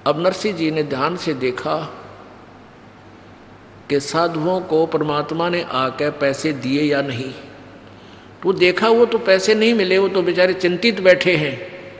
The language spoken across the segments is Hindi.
अब नरसिंह जी ने ध्यान से देखा कि साधुओं को परमात्मा ने आकर पैसे दिए या नहीं। तो देखा वो तो पैसे नहीं मिले, वो तो बेचारे चिंतित बैठे हैं।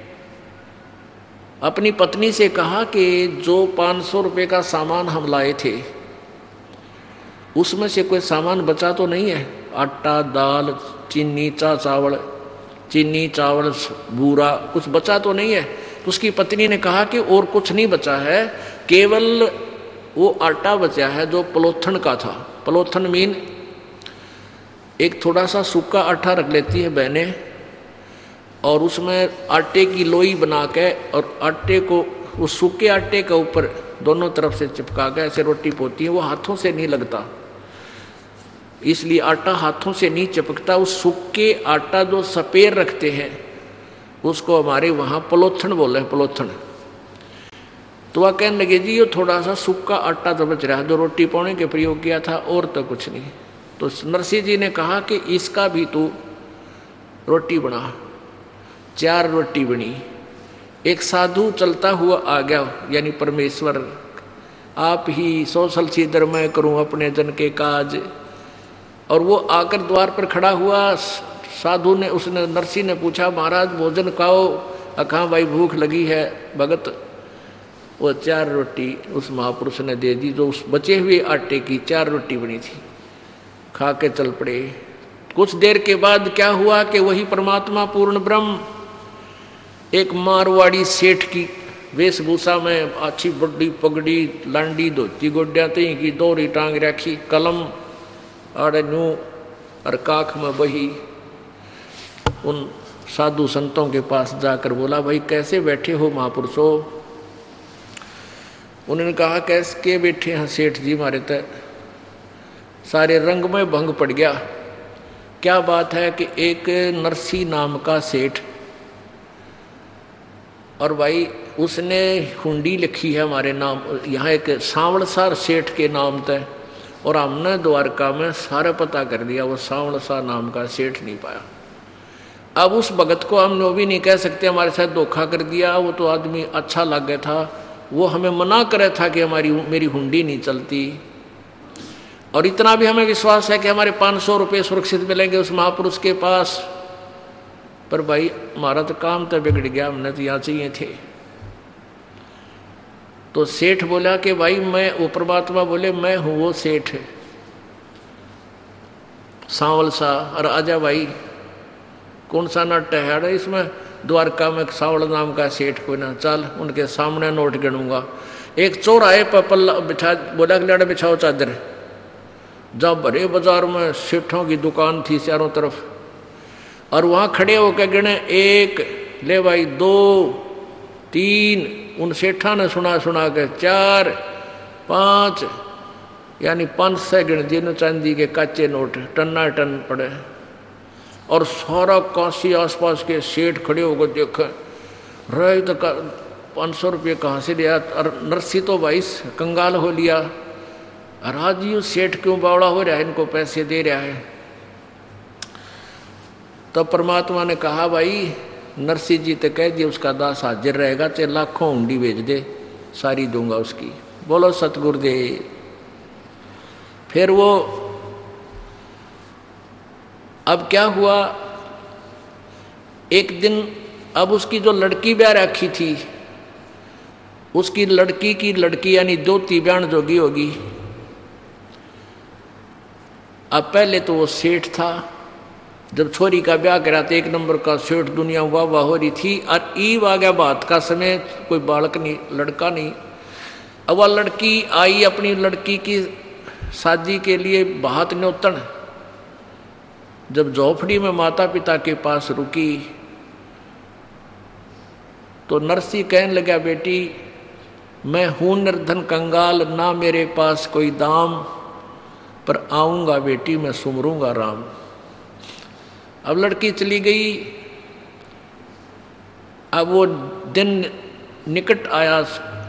अपनी पत्नी से कहा कि जो 500 रुपये का सामान हम लाए थे उसमें से कोई सामान बचा तो नहीं है? आटा, दाल, चीनी, चीनी, चावल, बूरा कुछ बचा तो नहीं है? तो उसकी पत्नी ने कहा कि और कुछ नहीं बचा है, केवल वो आटा बचा है जो पलोथन का था। पलोथन मीन एक थोड़ा सा सूखा आटा रख लेती है बहनें, और उसमें आटे की लोई बना के और आटे को उस सूखे आटे के ऊपर दोनों तरफ से चिपका के ऐसे रोटी पोती है। वो हाथों से नहीं लगता, इसलिए आटा हाथों से नहीं चिपकता। उस सूखे आटा जो सपेर रखते हैं उसको हमारे वहाँ पलोथन बोले हैं, पलोथन। तो वह कहने लगे जी ये थोड़ा सा सूखा आटा तो बच रहा है जो रोटी पाने के प्रयोग किया था, और तो कुछ नहीं। तो नरसिंह जी ने कहा कि इसका भी तू रोटी बना। 4 रोटी बनी। एक साधु चलता हुआ आ गया, यानी परमेश्वर, आप ही सौसल सीधर मैं करूं अपने जन के काज। और वो आकर द्वार पर खड़ा हुआ। साधु ने, उसने, नरसिंह ने पूछा महाराज भोजन खाओ। अखा भाई भूख लगी है भगत। वो 4 रोटी उस महापुरुष ने दे दी, जो उस बचे हुए आटे की 4 रोटी बनी थी। खा के चल पड़े। कुछ देर के बाद क्या हुआ कि वही परमात्मा पूर्ण ब्रह्म एक मारवाड़ी सेठ की वेशभूषा में, अच्छी बड़ी पगड़ी, लांडी, धोती, गोड्या तई की, दोहरी टांग रखी, कलम आड़े नू और काख में बही, उन साधु संतों के पास जाकर बोला भाई कैसे बैठे हो महापुरुषों? उन्होंने कहा कैसे के बैठे हैं सेठ जी, मारे तो सारे रंग में भंग पड़ गया। क्या बात है कि एक नरसिंह नाम का सेठ, और भाई उसने हुंडी लिखी है हमारे नाम, यहाँ एक सांवलसार सेठ के नाम तय, और हमने द्वारका में सारा पता कर दिया, वो सांवलसार नाम का सेठ नहीं पाया। अब उस भगत को हम वो भी नहीं कह सकते हमारे साथ धोखा कर दिया, वो तो आदमी अच्छा लग गया था, वो हमें मना करे था कि मेरी हुंडी नहीं चलती। और इतना भी हमें विश्वास है कि हमारे 500 रुपये सुरक्षित मिलेंगे उस महापुरुष के पास। पर भाई हमारा तो काम तो बिगड़ गया, हमने तो यहाँ चाहिए थे। तो सेठ बोला कि भाई मैं, वो परमात्मा बोले मैं हूँ वो सेठ सांवल सा, और आजा भाई कौन सा नाट्य है इसमें? द्वारका में सांवल नाम का सेठ कोई ना, चल उनके सामने नोट गिनूंगा। एक चौराहे पर पल्ला बिछा, बोला कि लड़ा बिछाओ चादर। जब भरे बाजार में सेठों की दुकान थी चारों तरफ, और वहाँ खड़े होकर गिने, 1 ले भाई, 2, 3, उन सेठा ने सुना के 4, 5, यानी 500 गिन दिए चांदी के काचे नोट, टन्ना टन पड़े। और सारा काशी आसपास के सेठ खड़े होकर देखे, रहे तो 500 रुपये कहाँ से लिया? और नरसिंह तो भाई कंगाल हो लिया, राज यू सेठ क्यों बावड़ा हो रहा है, इनको पैसे दे रहा है। तब परमात्मा ने कहा भाई नरसिंह जी तो कह दिए उसका दास हाजिर रहेगा, चाहे लाखों हुंडी भेज दे सारी दूंगा उसकी। बोलो सतगुरुदेव। फिर वो, अब क्या हुआ, एक दिन अब उसकी जो लड़की ब्याह रखी थी, उसकी लड़की की लड़की यानी दोती ब्यान जोगी होगी। अब पहले तो वो सेठ था, जब छोरी का ब्याह करा तो 1 नंबर का सेठ, दुनिया वाह वाह हो रही थी। और ईव आ गया बात का समय, कोई बालक नहीं, लड़का नहीं। अब वह लड़की आई अपनी लड़की की शादी के लिए बात न्योतन। जब झोपड़ी में माता पिता के पास रुकी तो नरसिंह कहने लगा बेटी मैं हूं निर्धन कंगाल, ना मेरे पास कोई दाम, पर आऊंगा बेटी मैं सुमरूंगा राम। अब लड़की चली गई। अब वो दिन निकट आया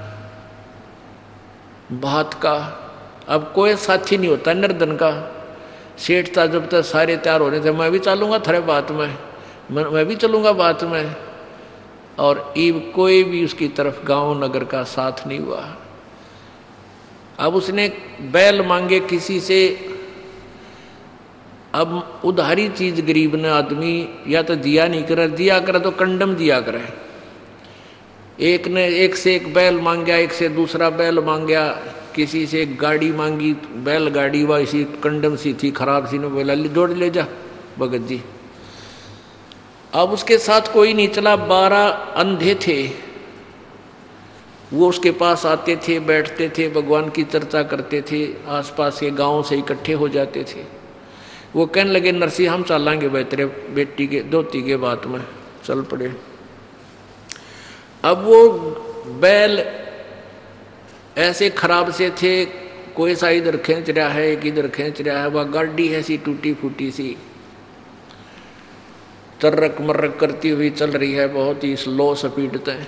बात का। अब कोई साथी नहीं होता निर्धन का। सेठ था, जब तक सारे तैयार हो रहे थे, मैं भी चलूंगा थारे बात में, मैं भी चलूंगा बात में। और ईब कोई भी उसकी तरफ गांव नगर का साथ नहीं हुआ। अब उसने बैल मांगे किसी से। अब उधारी चीज गरीब ने आदमी या तो दिया नहीं करे, दिया करे तो कंडम दिया करे। एक ने एक से एक बैल मांगा, एक से दूसरा बैल मांगा, किसी से एक गाड़ी मांगी, बैल गाड़ी वह इसी कंडम सी थी, खराब सी ने बोला जोड़ ले जा भगत जी। अब उसके साथ कोई नहीं चला, 12 अंधे थे, वो उसके पास आते थे, बैठते थे, भगवान की चर्चा करते थे, आसपास के गांव से इकट्ठे हो जाते थे। वो कहने लगे नरसिंह हम चलांगे भाई तेरे बेटी के धोती के बात में, चल पड़े। अब वो बैल ऐसे खराब से थे, कोई सा इधर खींच रहा है, एक इधर खींच रहा है, वह गाड़ी ऐसी टूटी फूटी सी तर्रक मर्रक करती हुई चल रही है, बहुत ही स्लो स्पीड तय।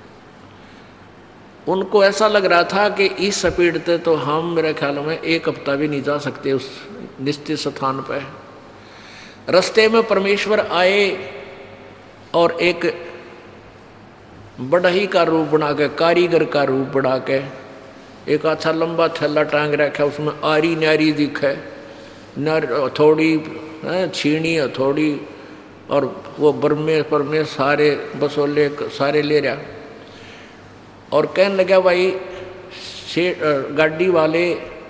उनको ऐसा लग रहा था कि इस स्पीड से तो हम मेरे ख्याल में 1 हफ्ता भी नहीं जा सकते उस निश्चित स्थान पर। रास्ते में परमेश्वर आए और एक बढ़ई का रूप बना के, कारीगर का रूप बना के, एक अच्छा लंबा थैला टांग रखा, उसमें आरी नारी दिखे, नर हथौड़ी छीनी हथौड़ी और वो बरमे परमे सारे बसोले सारे ले रहा। और कहने लगा भाई गाड़ी वाले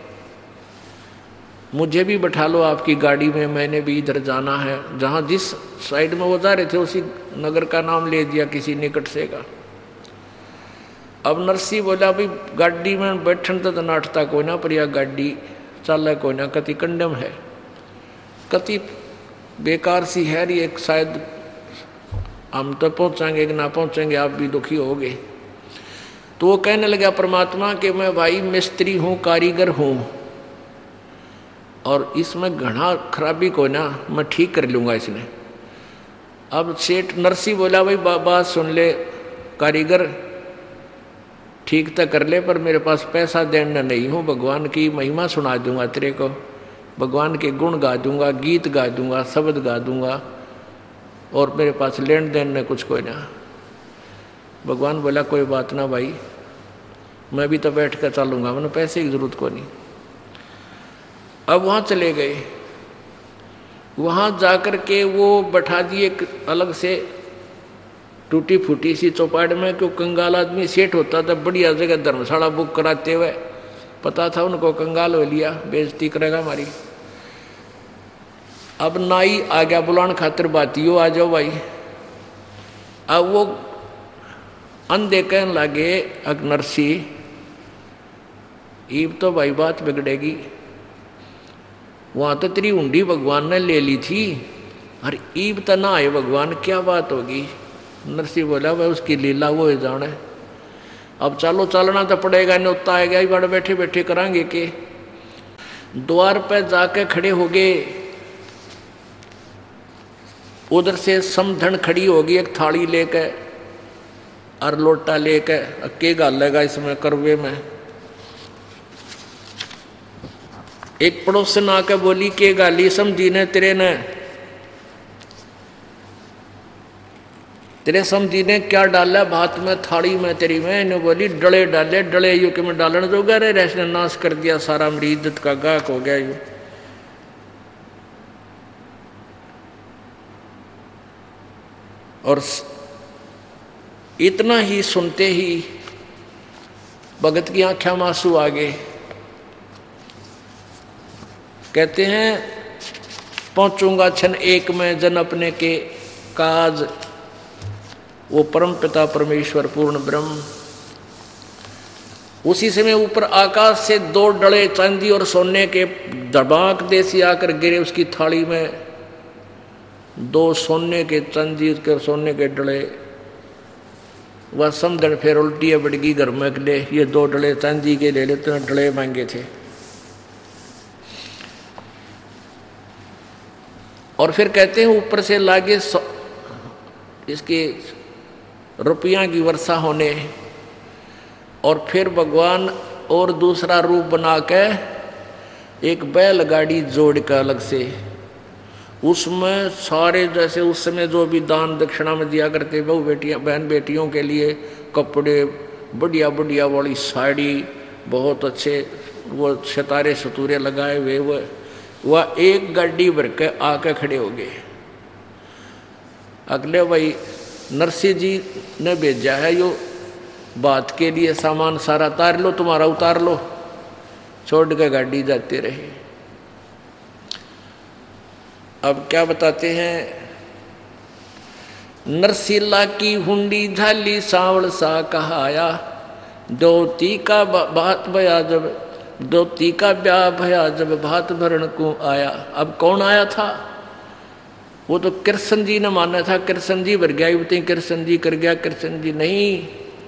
मुझे भी बैठा लो आपकी गाड़ी में, मैंने भी इधर जाना है। जहाँ जिस साइड में वो जा रहे थे उसी नगर का नाम ले दिया किसी निकट से का। अब नरसिंह बोला भाई गाड़ी में बैठन तो नाटता कोई ना, पर यह गाड़ी चल कोई ना, कति कंडम है, कति बेकार सी है ये, शायद हम तो पहुँचाएंगे कि ना पहुँचेंगे, आप भी दुखी होगे। तो वो कहने लगा परमात्मा कि मैं भाई मिस्त्री हूँ, कारीगर हूँ, और इसमें घना खराबी को ना मैं ठीक कर लूँगा इसने। अब सेठ नरसिंह बोला भाई बात सुन ले कारीगर, ठीक तो कर ले, पर मेरे पास पैसा देना नहीं हूँ, भगवान की महिमा सुना दूंगा तेरे को, भगवान के गुण गा दूंगा, गीत गा दूंगा, शब्द गा दूंगा, और मेरे पास लेन देन ने कुछ कोई ना। भगवान बोला कोई बात ना भाई, मैं भी तो बैठ कर चलूँगा, मैंने पैसे की जरूरत को नहीं। अब वहाँ चले गए, वहाँ जाकर के वो बैठा दिए एक अलग से टूटी फूटी सी चौपाट में, क्यों कंगाल आदमी सेठ होता था, बढ़िया जगह धर्मशाला बुक कराते हुए, पता था उनको कंगाल हो लिया, बेइज्जती करेगा हमारी। अब नाई आ गया बुलाने खातिर, बातियों आ जाओ भाई। अब वो अंधे कहने लगे नरसिंह ईब तो भाई बात बिगड़ेगी, वहाँ तो तेरी हुंडी भगवान ने ले ली थी, और ईब तो ना आए भगवान, क्या बात होगी। नरसिंह बोला भाई उसकी लीला वो ही जाने, अब चलो चलना तो पड़ेगा, न्योता आएगा ही, बड़े बैठे बैठे करांगे के। द्वार पे जाके खड़े हो गए, उधर से समधन खड़ी होगी एक थाली लेके और लोटा लेके, के गालेगा इसमें करवे में। एक पड़ोसन आके बोली के गाली समझी ने तेरे समझी ने क्या डाला भात में थाली में तेरी में। इन्हें बोली डले डाले, डले यू के में डालने जो गए रेस ने नाश कर दिया सारा, मेरी इज्जत का गाहक हो गया यू। और इतना ही सुनते ही भगत की आंखें में आंसू आ गए। कहते हैं पहुंचूंगा क्षण एक में जन अपने के काज, वो परम पिता परमेश्वर पूर्ण ब्रह्म। उसी समय ऊपर आकाश से 2 डले चांदी और सोने के धड़ाक देसी आकर गिरे उसकी थाली में, 2 सोने के चांदी के सोने के डले। वह समझन फिर उल्टी बढ़गी घर में ले, ये 2 डले चांदी के ले लेते हैं, डले मांगे थे। और फिर कहते हैं ऊपर से लागे इसके रुपया की वर्षा होने, और फिर भगवान और दूसरा रूप बना के एक बैलगाड़ी जोड़ कर अलग से उसमें सारे जैसे उस समय जो भी दान दक्षिणा में दिया करते बहू बेटियां बहन बेटियों के लिए कपड़े, बढ़िया बढ़िया वाली साड़ी, बहुत अच्छे वो सितारे सतूरे लगाए हुए, वह एक गाड़ी भर के आके खड़े हो गए। अगले भाई नरसिंह जी ने भेजा है यो बात के लिए, सामान सारा उतार लो, तुम्हारा उतार लो, छोड़ के गाड़ी जाते रहे। अब क्या बताते हैं, नरसिला की हुंडी झाली सावल सा कहाया, दोती का बात भया जब, दोती का ब्याह भया जब भात भरण को आया। अब कौन आया था? वो तो कृष्ण जी ने माना था, कृष्ण जी भर गया, युवती कृष्ण जी कर गया, कृष्ण जी नहीं।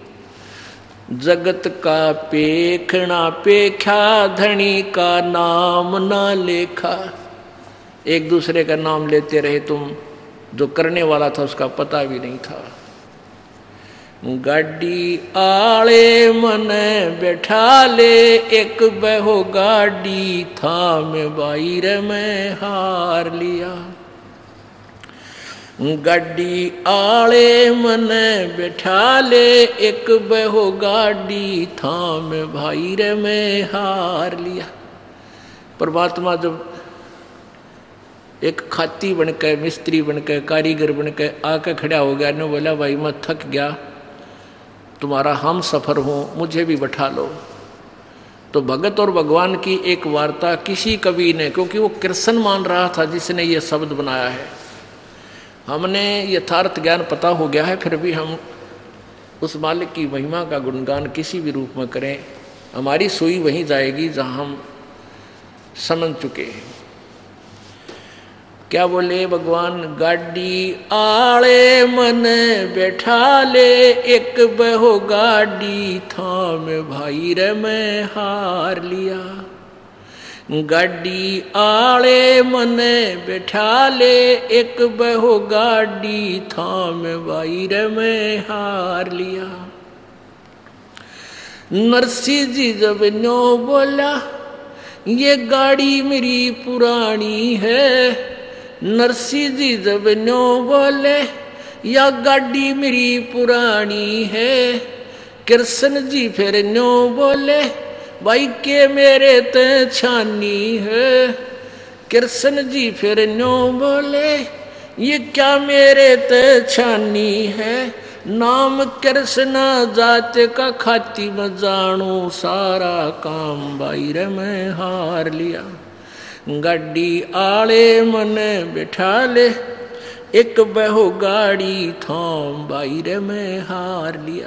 जगत का पेखना पेख्या, धनी का नाम ना लेखा। एक दूसरे का नाम लेते रहे तुम, जो करने वाला था उसका पता भी नहीं था। गाड़ी आले मन बैठा ले, एक बहो गाड़ी था में बाहर में हार लिया। गाड़ी आले मन बैठा ले, एक बहो गाड़ी था में बाहर में हार लिया। परमात्मा जब एक खाती बनकर, मिस्त्री बनकर, कारीगर बनकर आकर खड़ा हो गया, ने बोला भाई मैं थक गया, तुम्हारा हम सफर हूँ, मुझे भी बैठा लो। तो भगत और भगवान की एक वार्ता किसी कवि ने, क्योंकि वो कृष्ण मान रहा था जिसने ये शब्द बनाया है, हमने यथार्थ ज्ञान पता हो गया है, फिर भी हम उस मालिक की महिमा का गुणगान किसी भी रूप में करें, हमारी सुई वहीं जाएगी जहाँ हम समझ चुके हैं। क्या बोले भगवान? गाड़ी आले मन बैठा ले, एक बहो गाड़ी था में भाई रे मैं हार लिया। गाड़ी आले मन बैठा ले, एक बहो गाड़ी था में भाई रे मैं हार लिया। नरसिंह जी जब नो बोला, ये गाड़ी मेरी पुरानी है। नरसिंह जी जब नो बोले, या गाड़ी मेरी पुरानी है। कृष्ण जी फिर नो बोले, भाई के मेरे ते छानी है। कृष्ण जी फिर नो बोले, ये क्या मेरे ते छानी है। नाम कृष्ण जात का खाती में जानू, सारा काम बाहर में हार लिया। गाड़ी आले मन बैठा ले, एक बहो गाड़ी थाम बाहर में हार लिया।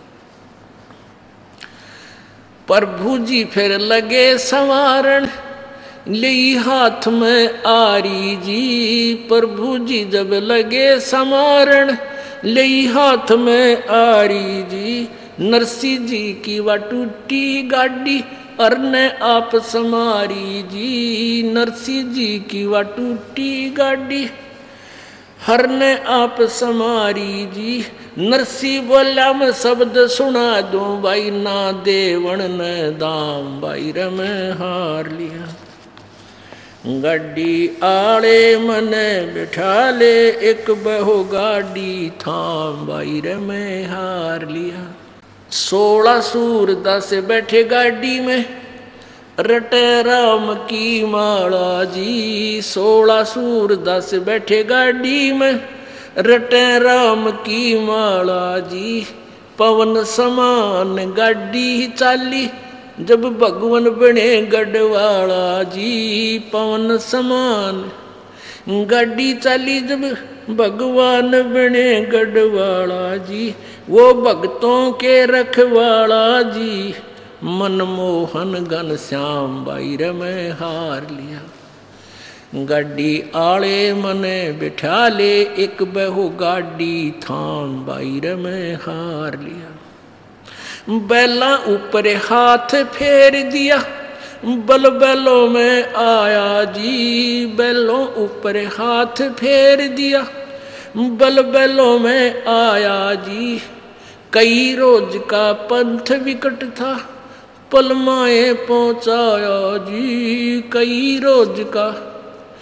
प्रभु जी फिर लगे संवारण, ले हाथ में आरी जी। प्रभु जी जब लगे संवारण, ले हाथ में आरी जी। नरसिंह जी की वा टूटी गाड़ी, अरने आप समारी जी। नरसिंह जी की वा टूटी गाड़ी, हरने आप समारी जी। नरसिंह बोला मैं शब्द सुना दूं, भाई ना देवण न दाम, भाई रे मैं हार लिया। गाड़ी आले मन बैठा ले, एक बहो गाड़ी थाम, भाई रे मैं हार लिया। 16 सूरदास बैठे गाड़ी में, रटे राम की माला जी। 16 सूरदास बैठे गाड़ी में, रटे राम की माला जी। पवन समान गाड़ी चाली, जब भगवान बने गढ़वाला जी। पवन समान गाड़ी चाली, जब भगवान बने गढ़वाला जी। वो भक्तों के रखवाला जी, मनमोहन घन श्याम, भाई रे मैं हार लिया। गाड़ी आले मने बिठा ले, एक बहो गाड़ी थाम, भाई रे मैं हार लिया। बैला ऊपर हाथ फेर दिया, बल बैलों में आया जी। बैलों ऊपर हाथ फेर दिया, बल बैलों में आया जी। कई रोज का पंथ विकट था, पलमाए पहुंचाया जी। कई रोज का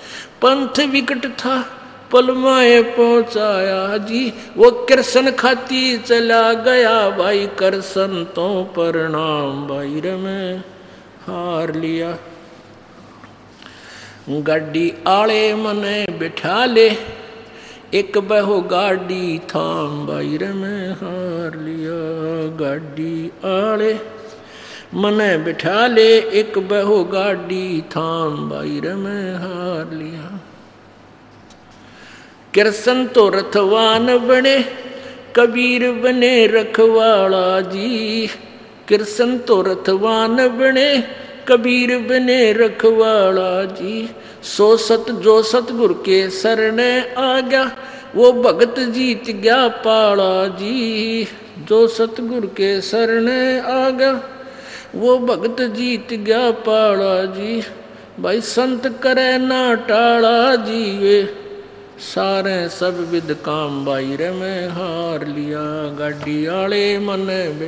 पंथ विकट था पलमाए पहुंचाया जी। वो कृष्ण खाती चला गया भाई, कृष्ण तो प्रणाम भाई रे मैं हार लिया। गाड़ी आले मने बिठा ले, एक बहो गाड़ी थाम भाई रे मैं हार लिया। गाड़ी आले मने बिठा ले, एक बहो गाड़ी थाम भाई रे मैं हार लिया। कृष्ण तो रथवान बने, कबीर बने रखवाला जी। कृष्ण तो रथवान बने, कबीर बने रखवाला जी। सो सत जो सतगुरु के शरणे आ गया, वो भगत जीत गया पाला जी। जो सतगुरु के शरणे आ गया, वो भगत जीत गया पाला जी। भाई संत करे ना टाला जी, वे सारे सब विद काम भाई रे मैं हार लिया। गाड़ी आले मन